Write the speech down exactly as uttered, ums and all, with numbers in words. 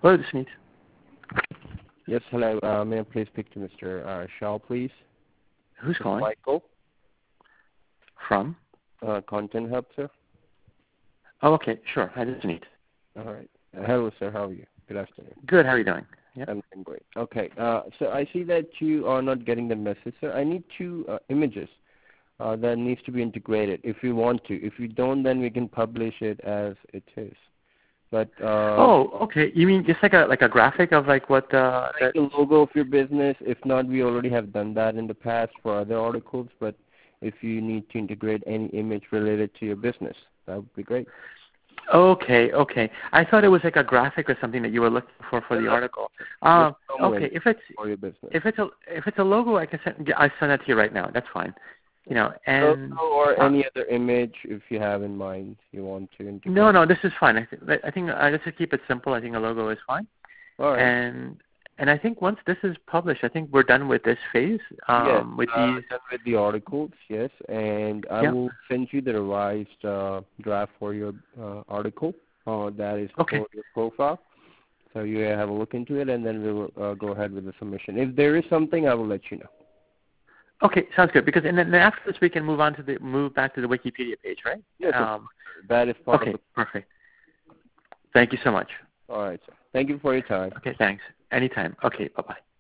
Hello, this is Meet. Yes, hello. Uh, may I please speak to Mister Uh, Shaw, please? Who's calling? Michael. From? Uh, Content Hub, sir. Oh, okay, sure. Hi, this is Meet. All right. Uh, hello, sir. How are you? Good afternoon. Good. How are you doing? Yep. I'm doing great. Okay. Uh, so I see that you are not getting the message, sir. I need two uh, images uh, that needs to be integrated if you want to. If you don't, then we can publish it as it is. But uh, oh, okay. You mean just like a like a graphic of like what uh, like that? the logo of your business. If not, we already have done that in the past for other articles. But if you need to integrate any image related to your business, that would be great. Okay, okay. I thought it was like a graphic or something that you were looking for for the article. Um, okay, if it's for your business. if it's a if it's a logo, I can send I send that to you right now. That's fine. You know, and logo or uh, any other image if you have in mind you want to integrate. No, no, this is fine. I think I think uh, let's just keep it simple. I think a logo is fine. All right. And and I think once this is published, I think we're done with this phase. Um, yes, with uh, these. done with the articles, yes, and I Yep. will send you the revised uh, draft for your uh, article. Uh, that is Okay. for your profile. So you have a look into it, and then we will uh, go ahead with the submission. If there is something, I will let you know. Okay, sounds good. Because and then after this, we can move on to the move back to the Wikipedia page, right? Yes, Um, that is part okay, of the. perfect. Thank you so much. All right, sir. Thank you for your time. Okay, thanks. Anytime. Okay, bye bye.